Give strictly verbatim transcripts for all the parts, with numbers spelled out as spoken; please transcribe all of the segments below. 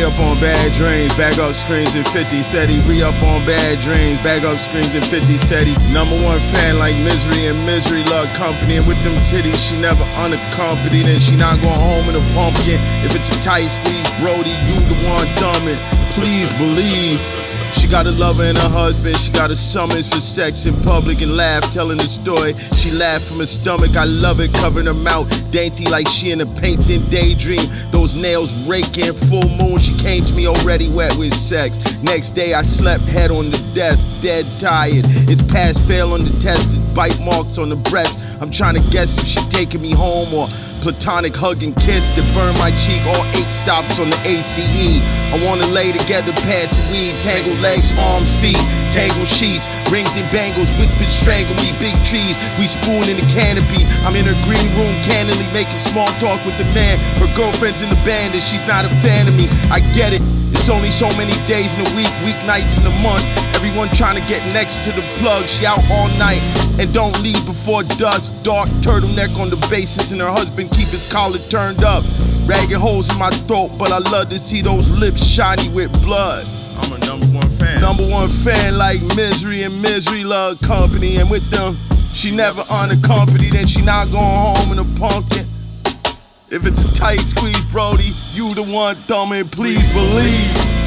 re-up on bad dreams, bag up screens and fifty said he re-up on bad dreams, bag up screens and fifty said he number one fan like Misery, and Misery love company, and with them titties she never unaccompanied, and she not going home in a pumpkin. If it's a tight squeeze, Brody, you the one thumbing. Please believe. She got a lover and a husband, she got a summons for sex in public and laugh, telling the story. She laughed from her stomach, I love it, covering her mouth, dainty like she in a painting daydream. Those nails raking, full moon, she came to me already wet with sex. Next day I slept head on the desk, dead tired. It's pass fail on the test, it's bite marks on the breast. I'm trying to guess if she taking me home or platonic hug and kiss that burn my cheek, all eight stops on the A C E. I wanna lay together, pass the weed, tangle legs, arms, feet, tangle sheets, rings and bangles, whispered strangle me, big trees, we spoon in the canopy. I'm in her green room candidly making small talk with the man. Her girlfriend's in the band and she's not a fan of me. I get it, it's only so many days in a week, weeknights in a month. Everyone trying to get next to the plug. She out all night and don't leave before dusk. Dark turtleneck on the basis and her husband keep his collar turned up. Ragged holes in my throat, but I love to see those lips shiny with blood. I'm a number one fan. Number one fan like Misery, and Misery love company, and with them she never unaccompanied, and she not going home in a pumpkin. If it's a tight squeeze, Brody, you the one thumbing, please believe.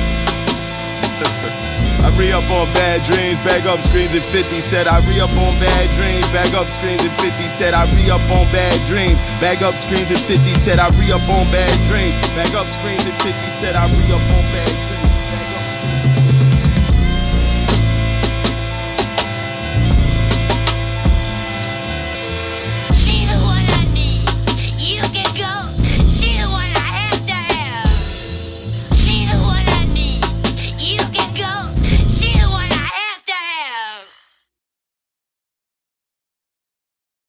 I re-up on bad dreams, bag up screens and fifty said I re-up on bad dreams, bag up screens and fifty said I re-up on bad dreams, bag up screens and fifty said I re-up on bad dreams, bag up screens and fifty said I re-up on bad dreams.